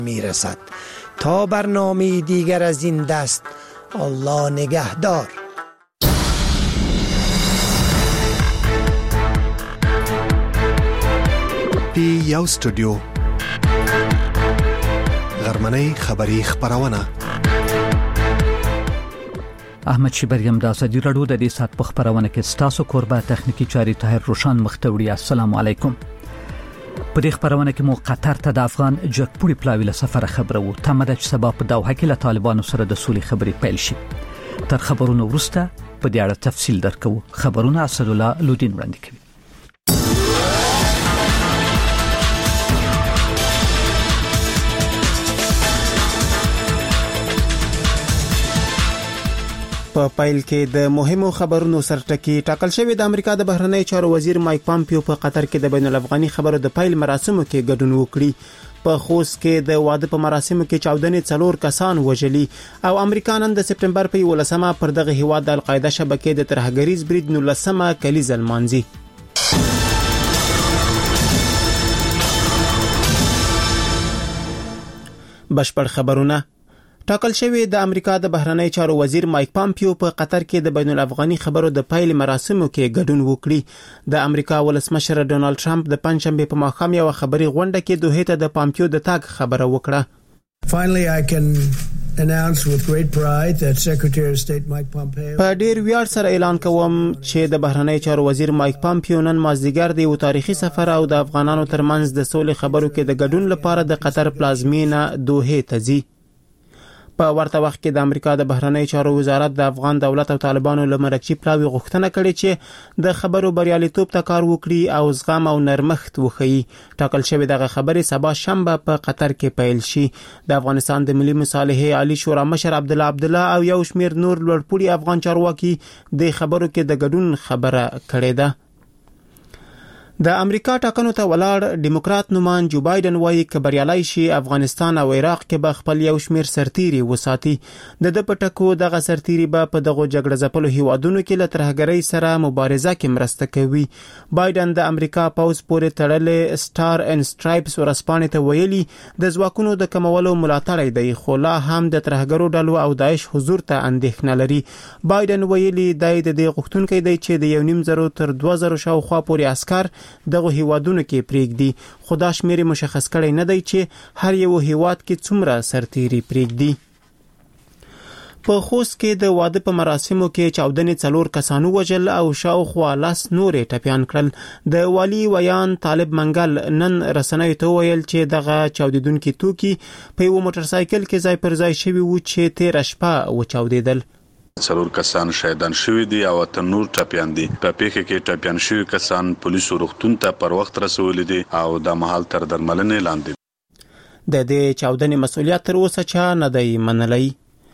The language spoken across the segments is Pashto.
میرسد. تا برنامه دیگر از این دست، الله نگهدار. پی یو استودیو غرمنۍ خبری خبرونه. احمد شیبریم د ازادي راډیو د دې سات په خبرونه کې ستاسو قربا تخنیکی چاري طاهر روشان مختوړي. السلام علیکم. په دې خبرونه کې مو قطر ته د افغان جګپوړي پلاوی له سفر خبره وو. تمه چې سبا په دوحه کې له طالبانو سره د سولې خبرې پیل شي. تر خبرونو وروسته په دې اړه تفصیل درکو. خبرونه اسد الله لودین وړاندې کوي. په پیل کې د مهمو خبرونو سرټکی ټاکل شوی. د امریکا د بهرنی چارو وزیر مایک پامپیو په قطر کې د بین الافغاني خبرو د پیل مراسمو کې ګډون وکړي. په خوست کې د واده په مراسمو کې 14 څلور کسان وژلي او امریکا نن د سپټمبر په 11مه پر دغه هیواد د القاعده شبکې د ترهګریز برید 19مه کلیزه لمانځي. بشپړ خبرونه. ټاکل شوی د امریکا د بهرنی چارو وزیر مایک پامپیو په قطر کې د بین الافغاني خبرو د پیل مراسمو کې ګډون وکړي. د امریکا ولسمشر ډونالد ټرمپ د پنځشنبه په ماښام یو خبري غونډه کې دوه ته د پامپیو د تاګ خبره وکړه. Finally I can announce with great pride that Secretary of State Mike Pompeo په ډیر ویاړ سره اعلان کوم چې د بهرنی چارو وزیر مایک پامپیو نن مازدیګر د یو تاریخي سفر او د افغانانو ترمنځ د سولې خبرو کې د ګډون لپاره د قطر پلازمینه دوحه ته ځي. په ورته وخت کې د امریکا د بهرنی چارو وزارت د افغان دولت او طالبانو له مرکزي پلاوی غوښتنه کړې چې د خبرو بریالیتوب ته کار وکړي او زغم او نرمښت وښيي. ټاکل شوی دغه خبرې سبا شنبه په قطر کې پیل شي. د افغانستان د ملي مصالحې عالی شورا مشر عبدالله او یو شمیر نور لوړپوړي افغان چارواکي د خبرو کې د ګډون خبره کړې ده. د امریکا ټاکنو ته ولاړ ډیموکرات نومان جو بایدن وایي چې بریالي شي افغانستان او عراق کې به خپل یو شمیر سرتيري وساتي. د پټکو دغه سرتيري به په دغه جګړه ځپلو هیوادونو کې له ترهګرۍ سره مبارزه کې مرسته کوي. بایدن د امریکا پوز پورې تړلې سټار ان سټرایپس ورسپانې ته ویلي د ځواکونو د کمولو ملاتړ دی، خو لا هم د ترهګرو ډلو او داعش حضور ته اندېښنه لري. بایدن ویلي د دې غوښتونکو دی چې د 1.5 تر 2000 شاوخوا پورې عسكر دغه هیوادونو کې پریږدي، خدا شمیر مشخص کړي نه دی چې هر یو هیواد کې څومره سرتيري پریږدي. په خوست کې د واده په مراسمو کې 14 څلور کسانو وژل او شاوخوا 10 نورې ټپيان کړل. د والی ویان طالب منګل نن رسنیو ته ویل چې دغه چاودیدونکو توکي په یو موټر سایکل کې ځای پر ځای شوی و چې 13 شپه وچاودیدل. څلور کسان شهیدان شوی دي او تنور ټپيان دي. په پیښه کې ټپيان شوی کسان پولیسو روغتون ته پر وخت رسول دي او د مهال تر درملنې لاندې. د دې چاودنې مسؤلیت تر اوسه چا نه دی منلی.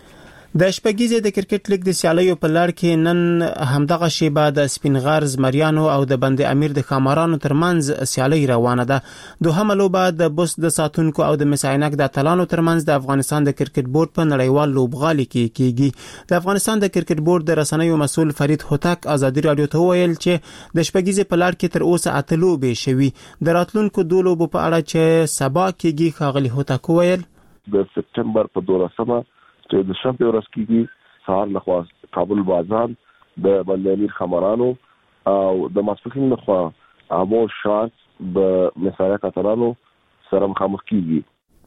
د شپږیزې د کرکټ لیګ د سیالیو په لړ کې نن همدغه شیبه د سپینغار زمریانو او د بند امیر د خامارانو ترمنځ سیالي روانه ده. دوهمه لوبه د بوس د ساتونکو او د مساینک د اتلانو ترمنځ د افغانستان د کرکټ بورډ په نړیوال لوبغالي کې کیږي. د افغانستان د کرکټ بورډ د رسنیو مسؤل فرید هوتک ازادي رادیو ته ویل چې د شپږیزې په لړ کې تر اوسه 8 لوبې شوي. د راتلونکو 2 لوبو په اړه چې سبا کېږي ښاغلي هوتک ویل د سپټمبر په 12مه چې د شنبه ورځ کېږي سهار لخوا کابل بازار د بند امیر خمرانو او د ماسپښین لخوا امو شات د مسایل کاترانو سره مخامخ کېږي.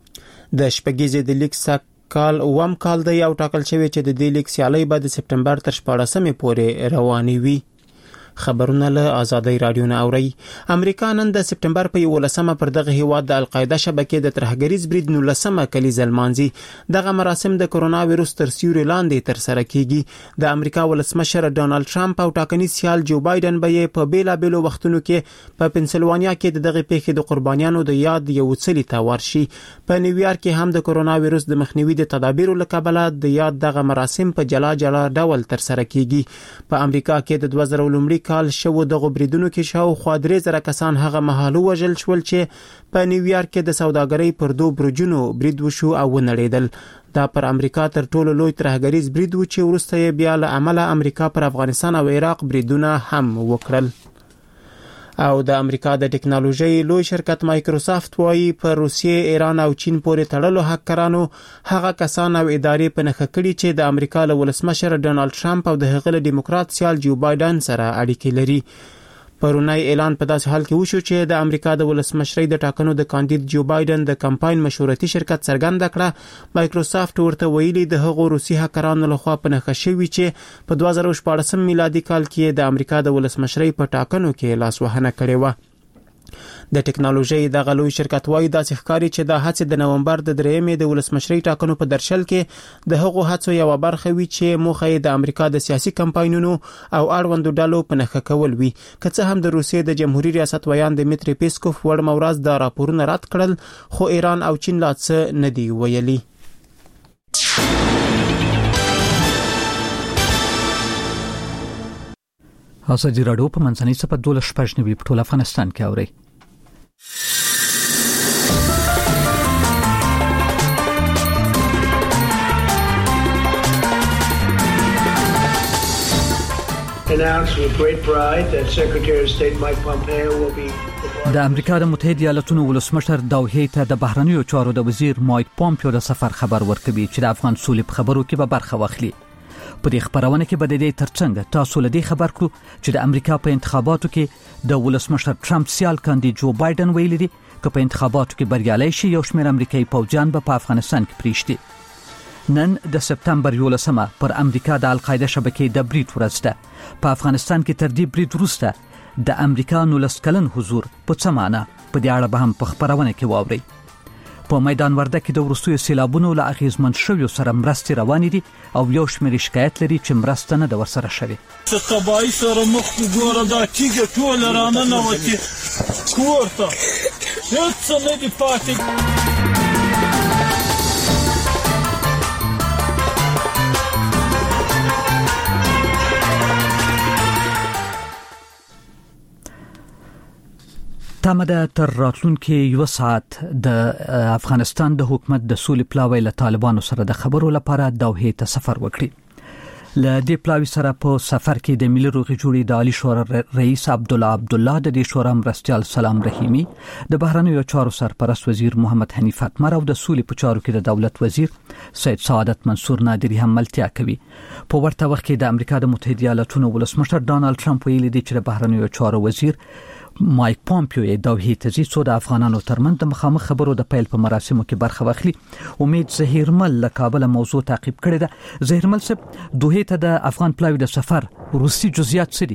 د شپږیزې د لیګ کال اوم کال دی او ټاکل شوی چې د دې لیګ سیالي به د سپټمبر تر 14مې پورې روانې وي. خبرونه له آزادۍ رادیو نه اوري. امریکا نن د سپټمبر په 11مه پر دغه هیواد د القاعده شبکې د ترهګریز برید 19مه کلیزه لمانځي. دغه مراسم د کرونا وایروس تر سیوري لاندې تر سره کیږي. د امریکا ولسمشر ډونالد ټرمپ او ټاکنیز سیال جو بایدن به په بیلابېلو وختونو کې په پنسلوانیا کې دغه پیښې د قربانیانو د یاد یو څلی ته ورشي. په نیویارک کې هم د کرونا وایروس د مخنیوي د تدابیرو لکبله د یاد دغه مراسم په جلا جلا ډول تر سره کیږي. په امریکا کې د 2000 لومړي کال شو دغه بریدونو کې شاوخوا 3000 کسان هغه مهال وژل شول چې په نیویارک کې د سوداګرۍ پر 2 برجونو برید وشو او ونړیدل. دا پر امریکا تر ټولو لوی ترهګریز برید و چې وروسته یې بیا له عمله امریکا پر افغانستان او عراق بریدونه هم وکړل. او د امریکا د ټکنالوژي لوی شرکت مایکروسافت وایي په روسیې، ایران او چین پورې تړلو هکرانو هغه کسان او ادارې په نښه کړي چې د امریکا له ولسمشر ډونالد ټرمپ او د هغه ډیموکرات سیال جو بایدن سره اړیکې لري. پرونی اعلان په داسې حال کې وشو چې د امریکا د ولسمشرۍ د ټاکنو د کاندید جو بایدن د کمپاین مشورتي شرکت څرګنده کړه مایکروسافت ورته ویلي د هغو روسي هکرانو لخوا په نښه شوي چې په 2014 میلادي کال کې د امریکا د ولسمشرۍ په ټاکنو کې لاسوهنه کړې و. د ټکنالوژي د غلوی شرکت وایي داسې ښکاري چې د هڅې د نومبر د 3 د ولسمشرۍ ټاکنو په درشل کې د هغو هڅو یو برخه وي چې موخه یې د امریکا د سیاسي کمپاینونو او اړوندو ډلو په نښه کول وي. که څه هم د روسیې د جمهوریت ریاست ویان دمیتری پیسکوف وړ مورز د راپورونو رد کړل، خو ایران او چین لا څه نه دی ویلي. ازادي راډیو په منځنۍ صفحه 12 په ټول افغانستان کې اوري. Announced with great pride that Secretary of State Mike Pompeo will be د امریکا د متحده ایالاتونو ولسمشر دوحې ته د بهرنیو چارو د وزیر مایک پومپیو د سفر خبر ورکوي چې د افغان سولې په خبرو کې به برخه واخلي. په دې خبرونه کې به د دې ترڅنګ تاسو له دې خبر کړو چې د امریکا په انتخاباتو کې د ولسمشر ټرمپ سیال کاندید جو بایدن ویلي دي چې په انتخاباتو کې بریالي شي یو شمېر امریکایي پوځیان به په افغانستان کې پریږدي. نن د سپتمبر 11 پر امریکا د القاعده شبکې د برید ورځ ده. په افغانستان کې تر دې برید وروسته د امریکا 19 کلن حضور په څه معنی په دې اړه به هم په خبرونه کې واوري. په میدان ورده کې د وروستیو سیلابونو له اغیزمن شویو سره مرستې روانې دي او یو شمېر شکایت لري چې مرسته نه ده ورسره شوې. تبعی سره مخ ګوره دا تیږه ټوله راننوتې کور ته هېڅ څه نه دي پاتې. تمه ده تر راتلونکي یو ساعت د افغانستان د حکومت د سولې پلاوی له طالبانو سره د خبرو لپاره دوحې ته سفر وکړي. له دې پلاوی سره په سفر کې د ملي روغې جوړې د عالی شورا رئیس عبدالله د دې شورا مرستیال سلام رحیمی، د بهرنیو چارو سرپرست وزیر محمد حنیف اتمر او د سولې په چارو کې د دولت وزیر سید سعادت منصور نادری هم ملتیا کوي. په ورته وخت کې د امریکا د متحده ایالاتونو ولسمشر ډونالد ټرمپ ویلي دی چې د بهرنیو چارو وزیر مایک پومپیو دوحې ته ځي څو د افغانانو ترمنځ د مخامخ خبرو د پیل په مراسمو کې برخه واخلي. امید زهیرمل له کابل موضوع تعقیب کړې ده. زهیرمل صاحب، دوحې ته د افغان پلاوی د سفر روسي جزئیات څه دي؟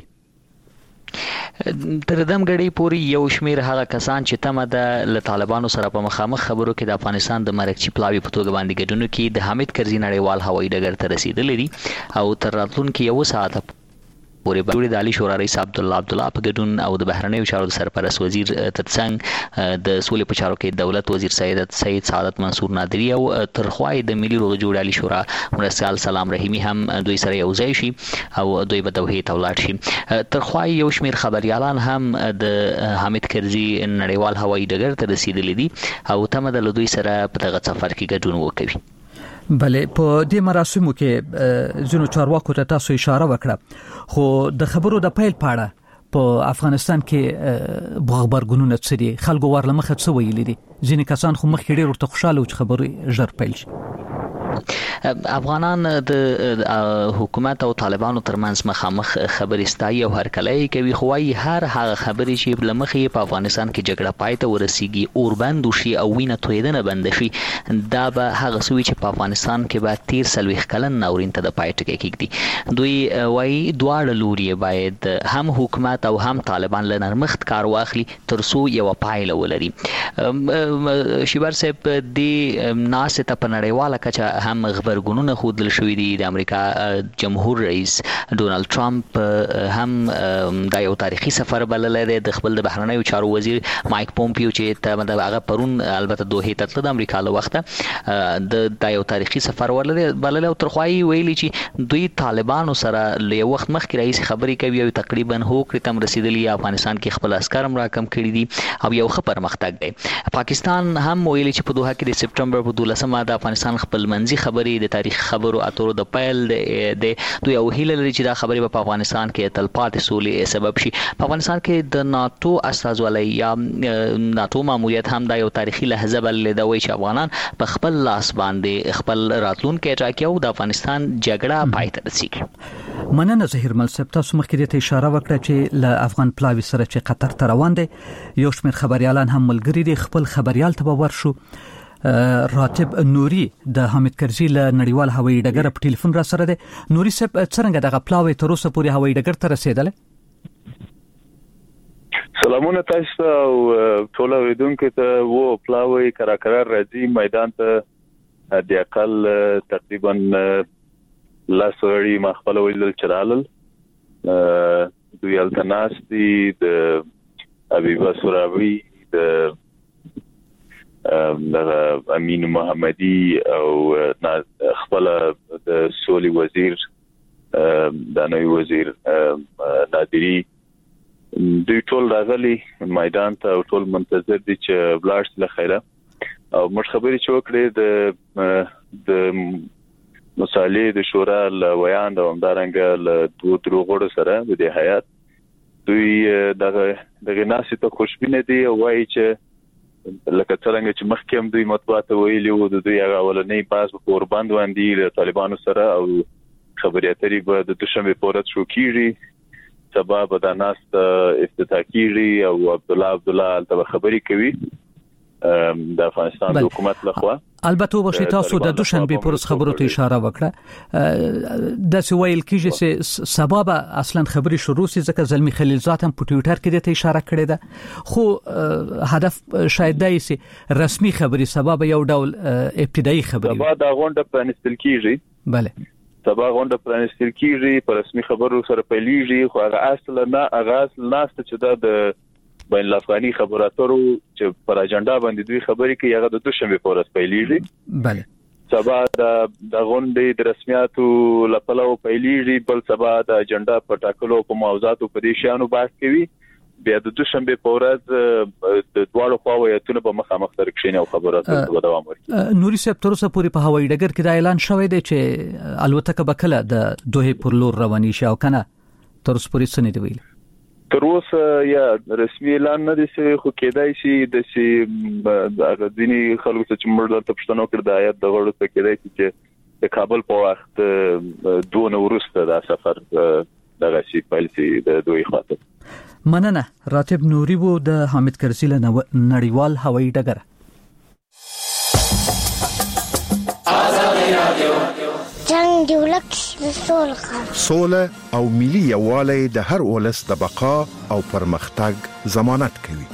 تر دمګړی پوری یو شمیر هغه کسان چې تمه ده له طالبانو سره په مخامخ خبرو کې د افغانستان د مرکزی پلاوی په توګه باندې ګډون کې د حامد کرزي نړیوال هوایي ډګر ته رسیدلې دي او تر راتلونکي یو ساعت پورې به د عالی شورا رئیس عبدالله په ګډون او د بهرنیو چارو سرپرست وزیر ترڅنګ د سولې په چارو کې دولت وزیر سید سعادت منصور نادری او ترخوای د ملي روغې جوړې عالی شورا مرستیال سلام رحیمی هم دوی سره یو ځای شي او دوی به دوحې ته ولاړ شي. ترخوای یو شمیر خبريالان هم د حامد کرزي نړیوال هوایي ډګر ته رسیدلي دي او تمه ده له دوی سره په دغه سفر کې ګډون وکړي. بله، په دې مراسمو کې ځینو چارواکو ته تاسو اشاره وکړه، خو د خبرو د پیل پاړه په افغانستان کې خبرګونونه څه دي؟ خلکو ورلمخه څه ویلي دي؟ ځینې کسان خو مخکې ډېر ورته خوشاله و چې خبرې ژر پیل شي. افغانان د حکومت او طالبانو ترمنځ مخامخ خبرې ستایي او هرکلی کوي، خو وايي هر هغه خبرې چې لمخې په افغانستان کې جګړه پای ته ورسیږي، اوربند وشي او وینه تویدنه بند شي، دا به هغه څه وي چې په افغانستان کې به 30 کلن ناورین ته د پای ټکی کېږدي. دوی وايي دواړه لوري باید هم حکومت او هم طالبان له نرمښت کار واخلي ترڅو یو پایله ولري. شیبر صاحب د ناس ته په نړیواله کچه هم خبرګونونه خودل شوې دي. د امریکا جمهور رئیس ډونالد ټرمپ هم دا یو تاریخي سفر بللی دی. د خپل د بهرنیو چارو وزیر مایک پومپیو چې ته هغه پرون البته دوحې ته تللی د امریکا له وخته دا یو تاریخي سفر بللی او ترخوایي ویلي چې دوی طالبانو سره له یو وخت مخکې راهیسې خبرې کوي او تقریبا هوکړې ته هم رسېدلي، افغانستان کې خپل عسکر هم راکم کړي دي او یو ښه پرمختګ دی. پاکستان هم ویلي چې په دوحه کې د سپټمبر په 12 د افغانستان خپلمنځي ارزي خبرې د تاریخ خبرو اترو د پیل د دوی او هیله لري چې دا خبرې په افغانستان کې تلپاتې سولې سبب شي. په افغانستان کې د ناتو استازولۍ یا ناتو ماموریت هم دا یو تاریخي لحظه بللې چې افغانان په خپل لاس باندې خپل راتلونکي ټاکي او د افغانستان جګړه پای ته رسیږي. مننه زهیر ملسب، تاسو مخکې ته اشاره وکړه چې له افغان پلاوی سره چې قطر ته روان دي یو شمېر خبريالان هم ملګري دي. خپل خبريال ته ورشو راتب نوري د حامد کرزي له نړیوال هوایي ډګر په ټلیفون را سره دي. نوري صاحب څنګه دغه پلاوی تر اوسه پورې هوایي ډګر ته رسیدل؟ سلامونه تاسو او ټول اوریدونکو ته. وو پلاوی قرار راځي میدان ته د اقل تقریبا لاسوري مخبل ویل چرالل دوی التناستی د ابي بسراوي د امین محمدي او خپل د سولي وزیر د نوي وزیر نادری دوی ټول راغلي میدان ته او ټول منتظر دي چې بلاش له خیره او مش خبري چې وکړي د مصالح د شورا له ویان د همدارنګ له دوه دروغړو سره د هیئات دوی دغه ناسې ته خوشبینه دي او وایي چې لکه څنګه چې مخکې دوی مطبوعات ویلي وو د دوی هغه ولنې باز په قربان باندې د طالبانو سره او خبري اترې به د دوشنبه پورت شو کیږي سبب د ناس افتتاح کیږي او عبدالله الته خبري کوي د افغانستان حکومت لخوا. البته وبشي تاسو د دوشنبه پورس خبرو ته اشاره وکړه د سویل کیږي چې سبب اصلا خبري شروع سي ځکه زلمی خلیلزاد هم په ټوئیټر کې ته اشاره کړې ده خو هدف شاید دی چې رسمي خبري سبب یو ډول ابتدایي خبري سبب د غونډه پرانستل کیږي. بله سبا غونډه پرانستل کیږي په رسمي خبرو سره پیلېږي خو هغه اصل ناست چې د بین الافغاني خبراتو چې پر اجنډا باندې دوی خبرې کوي هغه د دوشنبه پورس پیلېږي. بله سبا د غونډې د رسمیاتو لپاره پیلېږي بل سبا د اجنډا په ټاکلو په موضوعاتو په دې شانو بحث کوي بیا د دوشنبه پورز د دوالو خواویتونه په مخامخ سره کښینه او خبراتو په دوام ورکړي. نوري صاحب تر اوسه پورې په هوایي ډګر کې دا اعلان شوی دی چې الوتکه بکله د دوه پر لور رواني شي او کنه تر اوسه پورې څه نه دی ویل. تر اوسه یا رسمي اعلان نه دی خو کېدای شي د سي د ځینی خلکو چې مرده ته پښتنو کړ د آیات د غړو ته کېدای شي چې د کابل په وخت دونه ورسته د سفر دغه شي پالیسي د دوی خاطر. مننه راتب نوري وو د حامد کرزي له نړیوال هوایي ډګر. جنگ دی ولک سوله او ملي یووالی د هر ولس د بقا او پرمختګ ضمانت کوي.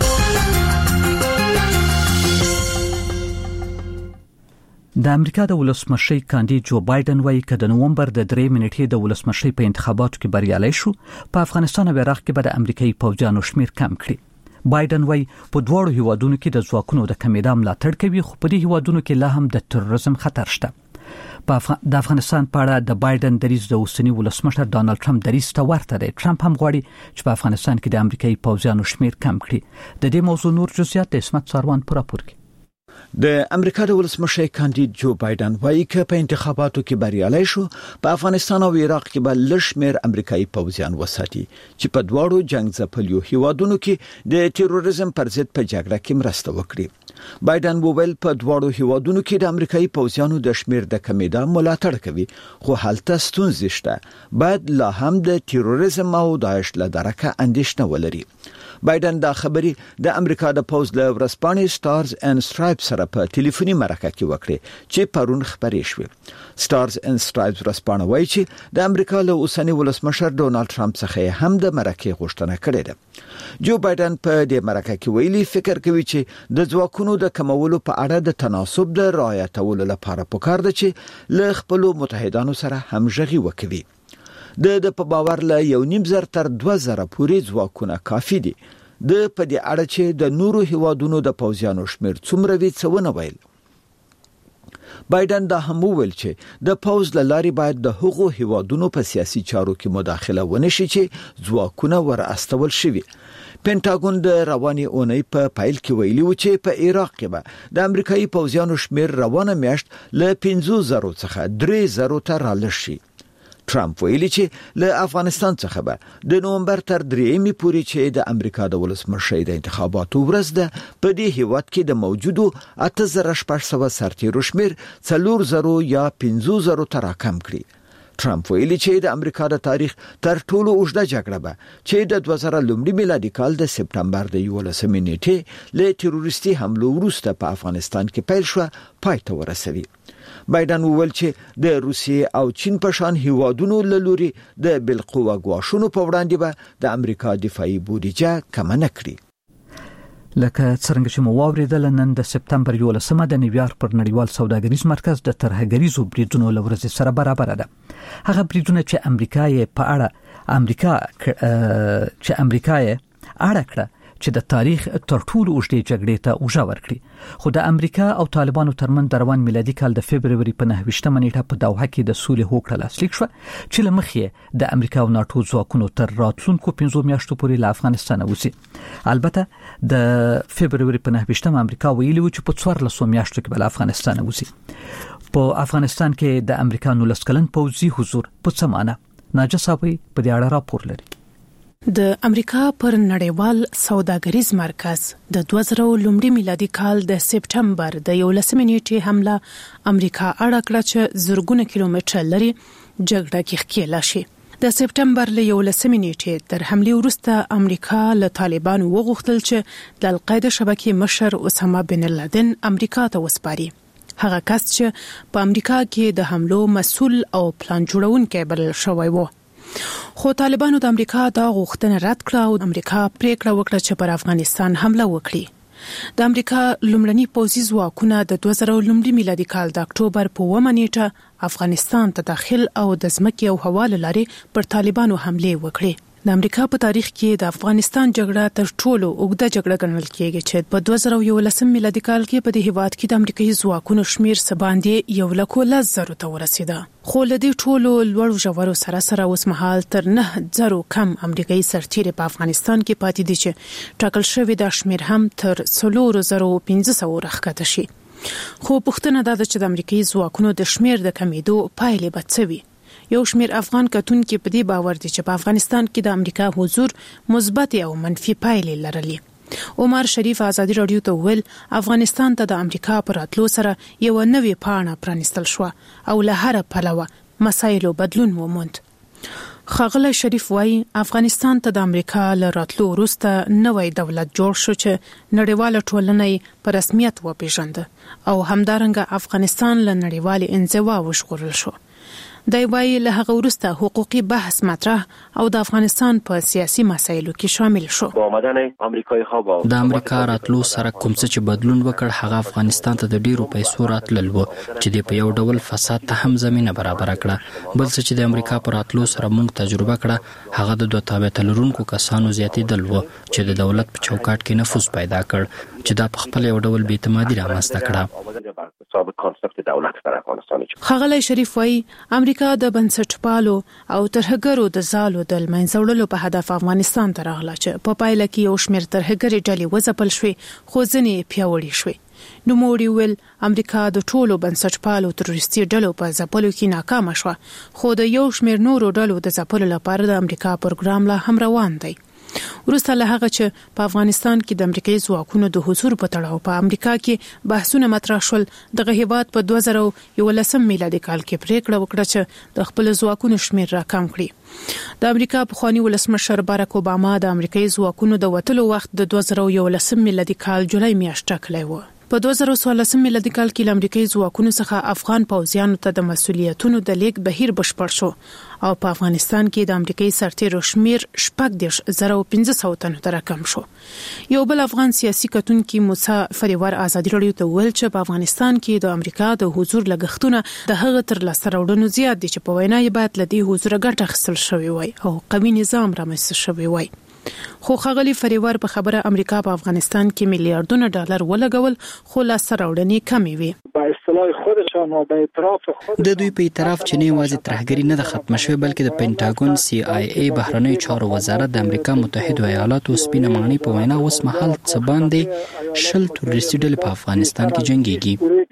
د امریکا د ولسمشر کاندید جو بایدن وایي چې د نومبر د 3 منېټې د ولسمشر په انتخاباتو کې بریالي شو په افغانستان او عراق کې به د امریکایي پوځیانو شمیر کم کړي. بایدن وایي په دوه هیوادونو کې د ځواکونو د کمیدا ملاتړ کوي خو په دې هیوادونو کې لا هم د تروریزم خطر شته. د افغانستان په اړه د بایدن دریځ د اوسنی ولسمشر ډانلډ ټرمپ دریځ ته ورته دی. ټرمپ هم غواړي چې په افغانستان کې د امریکایي پوځیانو شمیر کم کړي. د دې موضوع نور جزئیات د اسمت ساروان پر راپور کې. د امریکا د ولسمشر کاندید جو بایدن وایي چې په انتخاباتو کې بریالي شو په افغانستان او عراق کې به لشمیر امریکایي پوځیان وساتي چې په دواړو جنگ ځپلیو هیوادونو کې د تروریزم پر ضد په جګړه کې مرسته وکړي. بایدن وویل په دواړو هیوادونو کې د امریکایي پوځیانو د شمیر د کمیدا ملاتړ کوي خو هلته ستونزې شته باید لا هم د تروریزم او داعش له درکه اندېښنه ولري. بایدن دا خبري د امریکا د پوز له ورسپانې سټارز اند سټرایپس سره په ټلیفوني مرکه کې وکړه چې پرون خبرې شوې. سټارز اند سټرایپس ورسپانې وایي چې د امریکا له اوسنی ولسمشر ډونالد ټرمپ څخه هم د مرکه غوښتنه کړې ده. جو بایدن په دې مرکه کې ویلي فکر کوي چې د ځواکونو د کمولو په اړه د تناسب د رعایتولو لپاره پکار ده چې له خپل متحدانو سره همغږي وکړي. د په باور له 1.5 تر 2000 پورې ځواکونه کافي دي. د په دې اړه چې د نورو هیوادونو د پوځیانو شمیر څومره وي څونه ویل. بایدن دا هم وویل چې د پوز لاري باید د هغو هیوادونو په سیاسي چارو کې مداخله ونشي چې ځواکونه ور استول شوي. پینټاګون د رواني اونۍ په پایل کې ویلي و چې په عراق کې به د امریکایي پوځیانو شمیر روانه میاشت له 50,000 څخه 3,000 ته رالشي. ټرمپ ویلي چې له افغانستان څخه به د نومبر تر 3 پورې چې د امریکا د ولسمشر د انتخاباتو ورځ ده په دې هیواد کې د موجودو 8600 سرتیرو شمیر 4,000 یا 15,000 ته راکم کړي. ټرمپ ویلي چې د امریکا د تاریخ تر ټولو اوږده جګړه به چې د 2000 میلادي کال د سپتمبر د 11 نیټې له تروریستي حملو وروسته په افغانستان کې پیل شو پای ته ورسوي. بایدن وویل چې د روسیې او چین په شان هیوادونو له لوري د بالقوه ګواښونو په وړاندې به د امریکا دفاعي بودیجه کم نه کړي. لکه څنګه چې مو واوریدل نن د سپتمبر 11 د نیویارک پر نړیوال سوداګریز مرکز د ترهګریزو بریدونو لورځ سره برابر ده. هغه بریدونه چې امریکا اړه کړه چې د تاریخ تر ټولو اوږدې جګړې ته اوږه ورکړي. خو د امریکا او طالبانو ترمن د روان میلادي کال د فبرवरी په 9 نیټه په دوحه کې د سولې هوکړه لاسلیک شو چې لمخې د امریکا او ناتو ځواکونو تر راتلونکو 15 میاشتو پورې له افغانستان وځي. البته د فبرवरी په 9 امریکا ویلي و چې په 14 میاشتو کې بل افغانستان وځي. په افغانستان کې د امریکا 19 کلن پوځي حضور په څه معنی ناجصابي په دې اړه راپور لري. د امریکا پر نړیوال سوداګریز مرکز د 2000 میلادي کال د سپټمبر د 11 نیټې حمله امریکا اړه کړه چې زرګونه کیلومتر لري جګړه کې ښکېلا شي. د سپټمبر له 11 نیټې تر حمله وروسته امریکا له طالبانو وغوښتل چې د القاعده شبکې مشر اسامه بن لادن امریکا ته وسپاري. هغه کس چې په امریکا کې د حملو مسؤل او پلان جوړونکی بلل شوی و. خو طالبانو د امریکا دا غوښتنه رد کړه او امریکا پریکړه وکړه چې پر افغانستان حمله وکړي. د امریکا لومړني پوځي ځواکونه د 2000 میلادي کال د اکتوبر په 1 نیټه افغانستان ته داخل او د ځمکې او هوا له لارې پر طالبانو حمله وکړي. د امریکا په تاریخ کې د افغانستان جګړه تر ټولو اوږده جګړه ګڼل کېږي چې په 2011 میلادي کال کې په دې هیواد کې د امریکایي ځواکونو شمیر سباندې 1,10,000 ته ورسېده. خو له دې ټولو لوړ ژورو سره اوس مهال تر 9,000 کم امریکایي سرتیري په افغانستان کې پاتې دي چې ټاکل شوی د شمیر هم تر 4,500 راښکته شي. خو پوښتنه ده چې د امریکایي ځواکونو د شمیر د کمیدو پایلې به څه وي. یو شمیر افغان کتونکو په دې باور دي چې په افغانستان کې د امریکا حضور مثبت او منفي پایلې لرلي. عمر شریف آزادی رادیو ته ویل افغانستان ته د امریکا پر راتلو سره یو نوې پاڼه پرانستل شو او له هر پلوه مسایلو بدلون وموند. خاغله شریف وايي افغانستان ته د امریکا له راتلو وروسته نوې دولت جوړ شو چې نړیواله ټولنه په رسمیت وپیژنده او همدارنګه افغانستان له نړیوالې انزوا وژغورل شو. دای وايي له هغه وروسته حقوقي بحث مطرح او د افغانستان په سیاسي مسایلو کې شامل شو. د امریکا راتلو سره کوم څه چې بدلون وکړ هغه افغانستان ته د ډیرو پیسو راتلل وو چې د په یو ډول فساد ته هم زمينه برابر کړه. بل څه چې د امریکا پر راتلو سره موږ تجربه کړه هغه د دوه تابعیت لرونکو کسانو زیاتېدل وو چې د دولت په چوکاټ کې نفوذ پیدا کړ چې دا په خپل یو ډول بې اعتمادي رامنځته کړه. خاغله شریف وايي امریکا د بنسټپالو او ترهګرو د زالو د منځوړلو په هدف افغانستان ته راغله چې په پایله کې یو شمېر ترهګري ډلې وځپل شوې خو ځینې پیاوړې شوې. نو موري ویل امریکا د ټولو بنسټپالو تروریستي ډلو په ځپلو کې ناکام شوه خو د یو شمېر نورو ډلو د ځپلو لپاره د امریکا پروګرام لا هم روان دی. وروسته له هغه چې په افغانستان کې د امریکایي ځواکونو د حضور په تړاو په امریکا کې بحثونه مطرح شول د هیواد په 2011 میلادي کال کې پریکړه وکړه چې د خپل ځواکونو شمیر راکم کړي. د امریکا پخوانی ولسمشر باراک اوباما د امریکایي ځواکونو د وټلو وخت د 2011 میلادي کال جولای میاشت ټاکلی و. په 2014 میلادي کال کې د امریکایي ځواکونو څخه افغان پوځیانو ته د مسؤلیتونو د لیږد بهیر بشپړ شو او په افغانستان کې د امریکایي سرتیرو شمیر 15,500 تنو ته راکم شو. یو بل افغان سیاسي کتونکي موسی فریور آزادی رادیو ته ویل چې په افغانستان کې د امریکا د حضور لګښتونه د هغه تر لاسته راوړنو زیات دي چې په وینا یې باید له دې حضور ګټه اخیستل شوی وای او قوي نظام رامنځته شوی وای. خو خغلی فریور په خبره امریکا په افغانستان کې میلیارډونه ډالر ولګول خو لا سرورنې کمی وي. په اصطلاح خودشان و به اعتراف خود د دوی په اعتراف چې نه یوازې ترهګری نه د ختم شوی بلکې د پینټاګون CIA بهرنی چارو وزارت د امریکا متحده ایالاتو سپینه مانی په وینا اوس مهال څه باندې 10 تروریستي ډلې په افغانستان کې جنگيږي.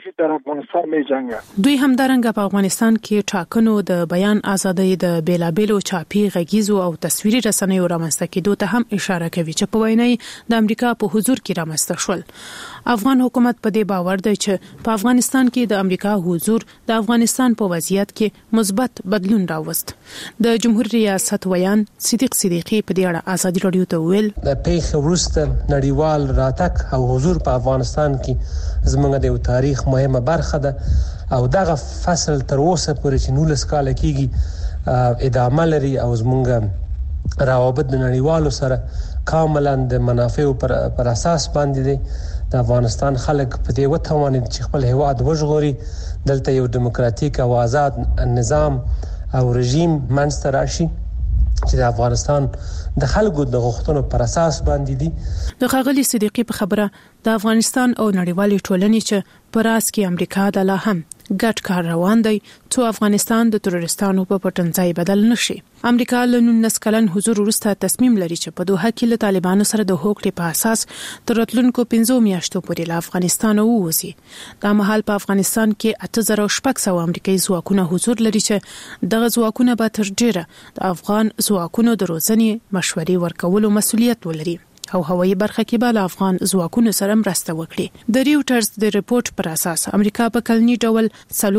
دوی همدارنګه په افغانستان کې ټاکنو د بیان ازادۍ د بیلابېلو چاپی غږیزو او تصویري رسنیو رامنځته کېدو ته هم اشاره کوي چې په وینا د امریکا په حضور کې رامنځته شول. افغان حکومت په دې باور دی چې په افغانستان کې د امریکا حضور د افغانستان په وضعیت کې مثبت بدلون راوست. د جمهور ریاست ویان صدیق صدیقی په دې اړه ازادي رادیو ته ویل د پیښ وروسته نړیوال راتګ او حضور په افغانستان کې زموږ د تاریخ مهمه برخه ده او دغه فصل تر اوسه پورې چې 19 کال کېږي ادامه لري او زموږ روابط د نړیوالو سره کاملا د منافعو پر اساس باندې دي. د افغانستان خلک په دې وتوانید چې خپل هیواد وژغوري. دلته یو دیموکراتیک او آزاد نظام او رژیم منځته راشي چې د افغانستان د خلکو د غوښتنو پر اساس باندې دي. د خغلی صدیقی په خبره د افغانستان او نړیوالې ټولنې چې پر اس کې امریکا د لا هم ګډ کار روان دی چې افغانستان د تروریستانو په پټنځای بدل نشي. امریکا له 19 کلن حضور وروسته تصمیم لري چې په دوحه کې له طالبانو سره د هوکړې په اساس تر راتلونکو 15 میاشتو پورې له افغانستان ووځي. دا مهال په افغانستان کې 8600 امریکایي ځواکونه حضور لري چې دغه ځواکونه به تر ډیره د افغان ځواکونو د روزنې مشورې ورکولو مسؤلیت ولري او هوایي برخه کې به له افغان ځواکونو سره مرسته وکړي. د ریوټرز د ریپورت پر اساس امریکا په کلنی ډول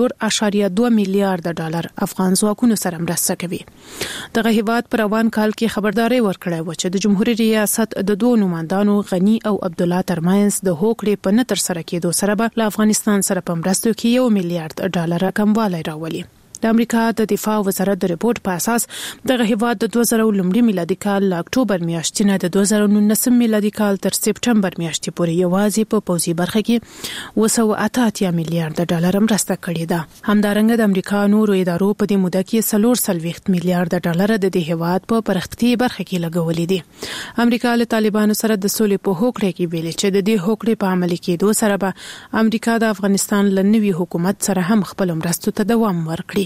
4.2 میلیارډ ډالر افغان ځواکونو سره مرسته کوي. دغه هیواد پر روان کال کې خبرداري ورکړې و چې د جمهوریت ریاست د دوه نمائندانو غنی او عبد الله ترمنځ د هوکړې په نتر سره کېدو سره به له افغانستان سره په مرستو کې 1 میلیارډ ډالر کموالی راولي. د امریکا د دفاع وزارت د ریپورت په اساس دغه هیواد د 2000 میلادي کال له اکتوبر میاشتې نه د 2019 میلادي کال تر سپټمبر میاشتې پورې یوازې په پوځي برخه کې 288 میلیارډ ډالر مرسته کړې ده. همدارنګه د امریکا نورو ادارو په دې موده کې 40 میلیارډ ډالر د دې هیواد په پرختي برخه کې لګولې دي. امریکا له طالبانو سره د سولې په هوکړه کې ویلي چې د دې هوکړې په عملي کېدو سره به امریکا د افغانستان له نوي حکومت سره هم خپل مرستو ته دوام ورکړي.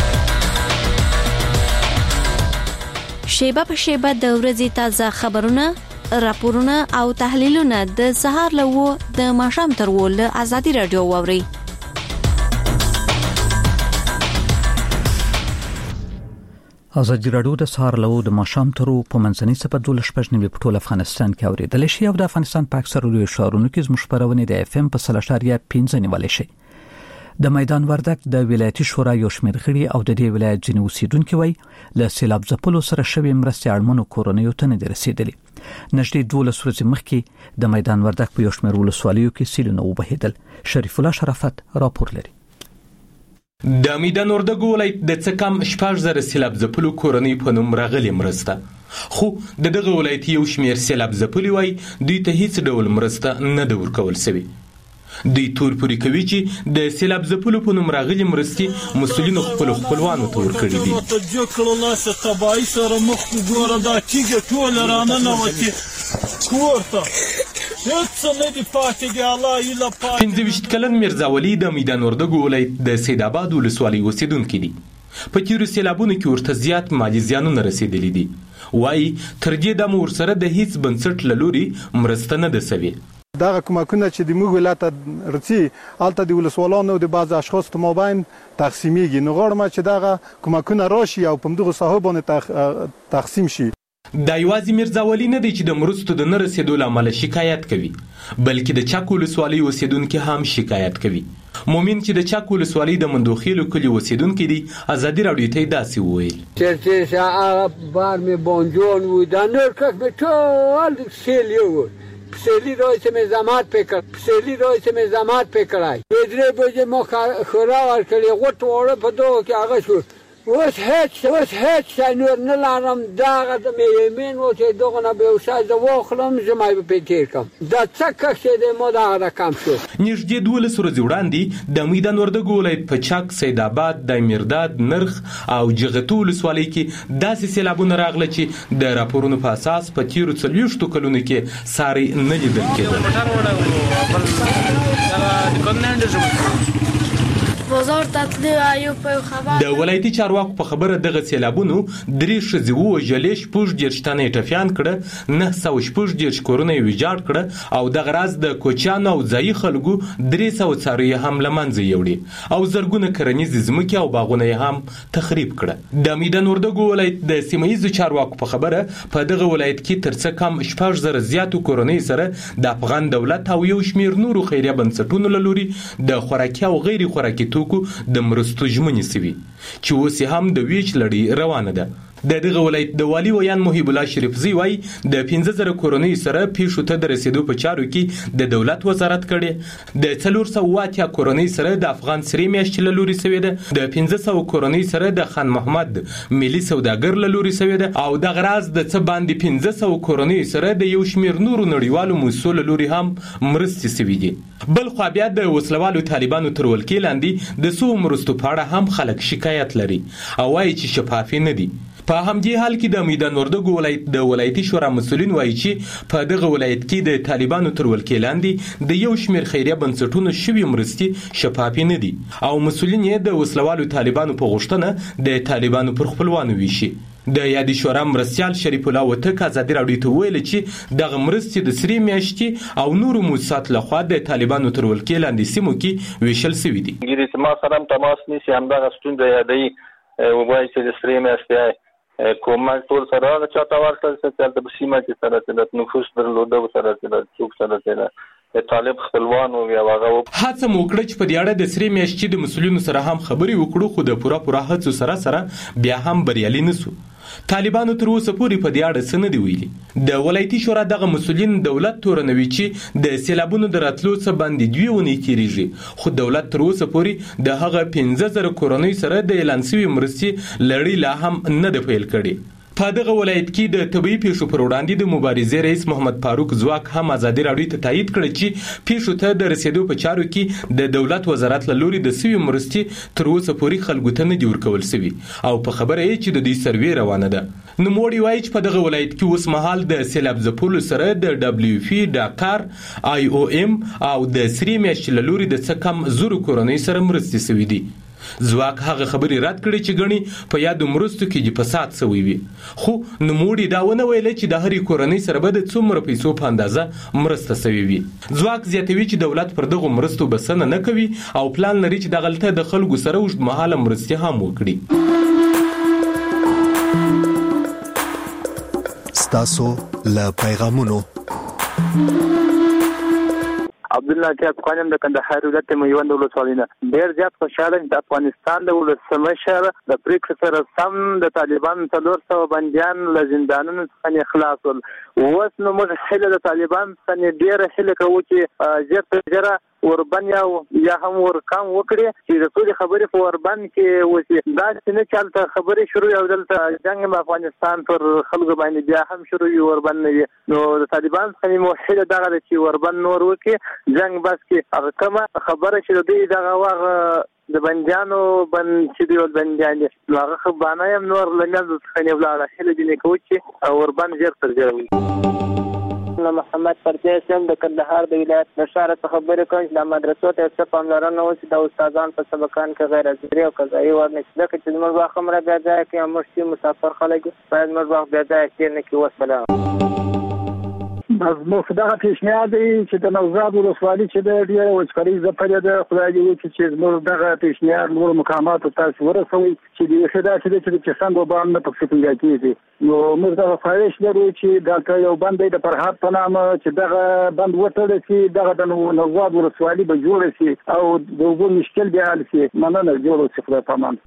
شیبه په شیبه د ورځې تازه خبرونه، راپورونه او تحلیلونه د سهار له د ماښام تر له ازادي رادیو واوري. ازادي رادیو د سهار له د ماښام تر په منځنۍ سپه 12 په ټول افغانستان کې اوریدل شي او د افغانستان په اکثر لوی ښارونو کې زموږ خبرونه د FM په 3.5 نیول شي. د میدان وردک د ولایتي شورا یو شمېر غړي او د دې ولایت ځینې اوسیدونکو وایي له سیلاب ځپلو سره شوی مرستې اړمنو کورنیو ته نه دي رسیدلي. نږدې 12 ورځې مخکې د میدان وردک په یو شمېر ولسوالیو کې سیلونه وبهیدل. شریف الله شرافت راپور لري. د میدان وردک ولایت د څه کم 4000 سیلاب ځپلو کورنیو په نوم راغلي مرسته، خو دغه ولایت یو شمېر سیلاب ځپلي وایي دوی ته هیڅ ډول مرسته نه ده ورکول شوې. دوی تور پوری کوي چې د سیلاب ځپلو په نوم راغلي مرستې مسؤلینو خپل خپلوانو ته ورکړي دي. پنځه ویشت کلن میرزا ولی د میدان وردک ولایت د سید آباد ولسوالۍ اوسیدونکي دي. په تیرو سیلابونو کې ورته زیات مالي زیانونه رسیدلي دي. وایي تر دې دمه ورسره د هیڅ بنسټ له لوري مرسته نه ده شوې. دغه کومکونه چې د موږ ولایت رڅي الته د ولسوالانو د بعض اشخاص ته مابین تقسیمیږي. نو غواړم چې دغه کومکونه راشي او په دغه ساحو باندې تقسیم شي. دا یوازې میرزا ولی نه دی چې د مرستو د نه رسیدو له امله شکایت کوي، بلکې د چک ولسوالۍ اوسیدونکي هم شکایت کوي. مومن چې د چک ولسوالۍ د مندوخیلو کلي اوسیدونکي دي ازادي رادیو ته داسې وویل چې شعب بار می بونجون و د نور کس به ټول سیلیو پسیلی روی می زمات پکر پسیلی روی می زمات پکرای بدری بوجه ما خورا ورکلی غوت وړه په دوه کې هغه شو اوس هیڅ نور نه لرم دغه د میمن و چې دغه نه به وسای د واخلم زما په تیر کم دا څه کښې د مو دا کم شو. نږدې 12 ورځې وړاندې د میدان وردګو ولایت په چک، سید آباد، دایمیرداد، نرخ او جغتو ولسوالۍ کې داسې سیلابونه راغله چې د راپورونو په اساس په تیرو 40 کلونو کې ساری نه لیدل کېدل. د ولایتي چارواکو په خبره دغه سیلابونو 3 ښځې ووژلې، 14 تنه یې ټپیان کړه، 914 کورونه یې ویجاړ کړه او دغه راز د کوچیانو او ځایي خلکو 300 څاروي هم له منځه یوړي او زرګونه کرنیزې ځمکې او باغونه یې هم تخریب کړه. د میدان وردګو ولایت د سیمه ییزو چارواکو په خبره په دغه ولایت کې تر څه کم 6000 زیاتو کورنۍ سره د افغان دولت او یو شمېر نورو خیریه بنسټونو له لوري د خوراکي او غیر خوراکي توکو د مرستو ژمنې سوي چې اوس هم د ویچ لړۍ روانه ده. د دغه ولایت د والي ویان محب الله شریفزی وایي د 15000 کورنۍ سره پیښو ته د رسیدو په چارو کې د دولت وزارت کړي، د 480 کورنۍ سره د افغان سری میاشتې له لوري سوي ده، د 1500 کورنۍ سره د خان محمد ملي سوداګر له لوري سوي ده او د غراز د څه باندې 1500 کورنۍ سره د یو شمېر نورو نړیوالو مسؤل لوري هم مرستې سوي دي. بل خو بیا د وسلوالو طالبانو تر ولکې لاندې د سو مرستو په اړه هم خلک شکایت لري او وايي چې شفافي نه دي. په همدې حال کې د میدان وردګو ولایت د ولایتي شورا مسؤلین وایي چې په دغه ولایت کې د طالبانو تر ولکې لاندې د یو شمېر خیریه بنسټونو شوي مرستې شفافي نه دي او مسؤلین یې د وسلوالو طالبانو په غوښتنه د طالبانو پر خپلوانو ویشي. د یادې شورا مرستیال شریف الله وتک ازادي راډیو ته ویل چې دغه مرستې د سری میاشتې او نورو موسسات لخوا د طالبانو تر ولکې لاندې سیمو کې ویشل شوي دي. انګلیسي ما سره تماس نیسي همدغه ستونزه یادوي وایي چې د سری میاشتې کومه ټول سره چاته ورکړل چې د سیمه کې سره د نفوس درلوده سره د څوک سره د طالب خپلوان او هغه هڅه موکړه چې په دې اړه د سری میاشتې د مسؤلینو سره هم خبرې وکړو خو د پوره هڅو سره بیا هم بریالي نسو. طالبانو تر اوسه پورې په دې اړه څه نه دی ویلي. د ولایتي شورا دغه مسؤلین دولت تورنوي چې د سیلابونو د راتلو څخه باندې 2 ونې تیریږي خو دولت تر اوسه پورې د هغه 15000 کورنۍ سره د اعلان شوی مرستې لړۍ لا هم نه ده پیل کړې. په دغه ولایت کې د طبي پیښو پر وړاندې د مبارزې رئیس محمد فاروق ځواک هم ازادي راډیو ته تایید کړ چې پیښو ته د رسیدو په چارو کې د دولت وزارت له لوري د سوي مرستې تر اوسه پورې خلکو ته نه دی ورکول شوی او په خبره یې چې د دې سروې روانه ده. نوموړي وایي چې په دغه ولایت کې اوس مهال د سیلاب ځپلو سره د WFP، ډاکار، IOM او د سری میاشتې له لوري د څه کم 1000 کورنۍ سره مرستې شوي دي. ځواک هغه خبرې رد کړې چې ګڼي په یادو مرستو کې فساد شوی وي خو نوموړي دا ونه ویل چې د هرې کورنۍ سره به د څومره پیسو په اندازه مرسته شوی وي. ځواک زیاتوي چې دولت پر دغه مرستو بسنه نه کوي او پلان لري چې دغلته د خلکو سره اوږدمهاله مرستې هم وکړي. ستاسو له پیغامونو عبدالله کې افغانم د کندهار ولایت میوند ولسوالۍ نه ډېر زیات خوشاله د افغانستان د ولسمشر د پریکړې سره سم د طالبان 400 بنديان له زندانونو څخه خلاص ول. اوس نو موږ هله د طالبان څخه ډېر هله کوو چې جره وربن یا هم ورکم وکړي چې د ټول خبرې په وربن کې وسی دا چې نه چلته خبرې شروع او دلته جنگ په افغانستان پر خلکو باندې بیا هم شروع وربن نه نو د طالبان څخه موحده دغه چې وربن نور وکړي جنگ بس کې هغه کومه خبره چې دوی دغه واغ د بنديانو بن چې دی ول بنديان هغه خبانه هم نور لنګ څخه نه ولاړه هله دې نه کوي او وربن زیر تر جوړوي. محمد پردیس هم د کندهار د ولایت نشاره خبرې کوي چې د مدرسو ته څه پاملرنه وشي د استادان په سبقان کې غیر حاضري او قضایي ورنه چې د موږ خبره بیا ځای کې مرشي مسافر خلک باید موږ بیا ځای کې نه کې وسلام. مزموخ دغه پیشنهاد دی چې د نوزاد ولسوالۍ چې د ډیره وچکرۍ زپلې ده خدای دې وکړي چې موږ دغه پیشنهاد نور مقامات تاسو ورسوي چې د خدا چې څنګه باندې په څه پیدا کیږي نو موږ دا خواهش لرو چې دا یو باندې د فرحات په نامه چې دغه بند وټل شي دغه د نوزاد ولسوالۍ به جوړ شي او دغه مشکل به حل شي مننه جوړ شي خدای پامان.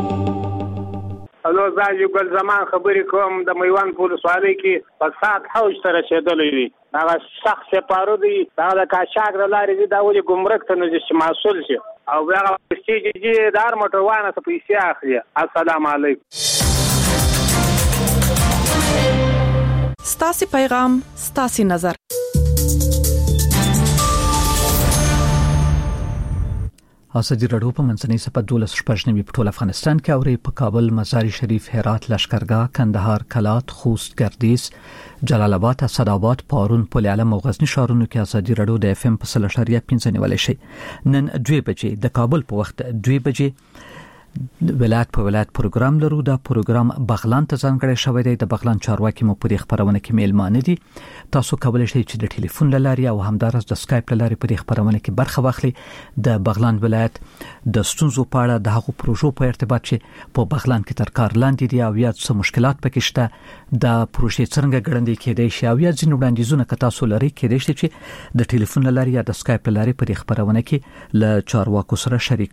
الو زاجو ګل زمان خبرې کوم د میوند په ولسوالۍ کې فساد حوج ته رسېدلی وي هغه شخص سپارو دی دا د کاشاګر لارې دی دا ولې ګمرک ته نه چې مسؤل شي او بیا چې دار موټروانه څه پیسې اخلي. السلام علیکم. ستاسو پیغام ستاسو نظر. ازادي راډیو په منځنۍ صفحه 12 په ټول افغانستان کې اوري په کابل، مزار شریف، هرات، لشکرګاه، کندهار، کلات، خوست، ګردیز، جلال آباد، اسداباد، پارون، پل علم او غزنی ښارونو کې ازادي راډیو د اف ام په 3.5 نیولای شي. نن 2 بجې د کابل په وخت 2 بجې ولایت په ولایت پروګرام لرو. دا پروګرام بغلان ته ځانګړی شوی دی. د بغلان چارواکي مو په دې خبرونه کې میلمانه دي. تاسو کولی شئ چې د ټلیفون لاري او همدارس د سکایپ لاري په دې خبرونه کې برخه واخلئ. د بغلان ولایت د ستونزو په اړه د هغو پروژو په ارتباط چې په بغلان کې تر کار لاندې دي او یا څه مشکلات پکې شته، د پروژې څنګه ګړندې کېدای شي او یا ځینې وړاندیزونه که تاسو لرئ کېدای شي چې د ټلیفون لاري یا د سکایپ لاري په دې خبرونه کې له چارواکو سره شریک